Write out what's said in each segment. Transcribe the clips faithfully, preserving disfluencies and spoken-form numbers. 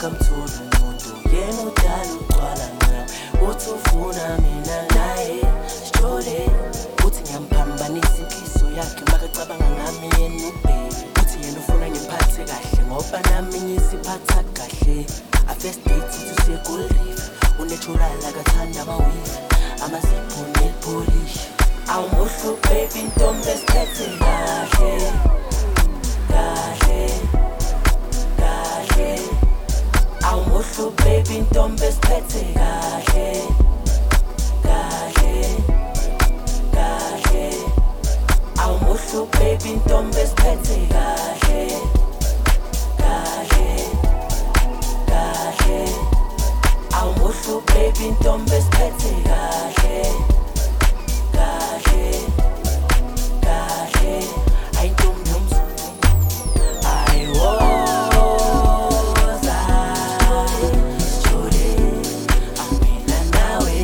akamtholi umuntu yena udala ugcwala ngami uthi ufuna mina naye sijole uthi ngiyamphambanisa inhliziyo yakhe makacabanga ngami yena ubheki uthi yena ufuna ngiphathe kahle ngoba nami ngiziphatha kahle a first date uthi siye Gold Reef unatural akathanda amawifi amazipho nepolish awumuhlu baby intombi esiphethe kahle kahle kahle awumuhlu baby intombi esiphethe kahle kahle kahle awumuhlu baby intombi esiphethe kahle kahle kahle awumuhlu baby intombi esiphethe kahle kahle kahle ayintombi yomzulu ayiwoza sijole angimina nawe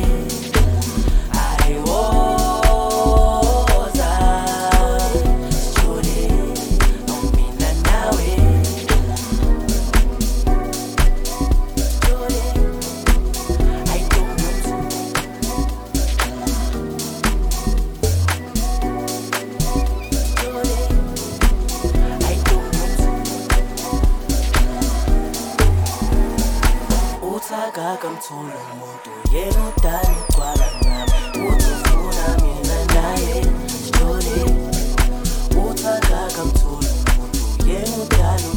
ayiwoza sijole angimina nawe sijole ayintombi yomzulu akamtholi umuntu yena udala ugcwala ngami uthi ufuna mina naye sijole uthi akamtholi umuntu yena udala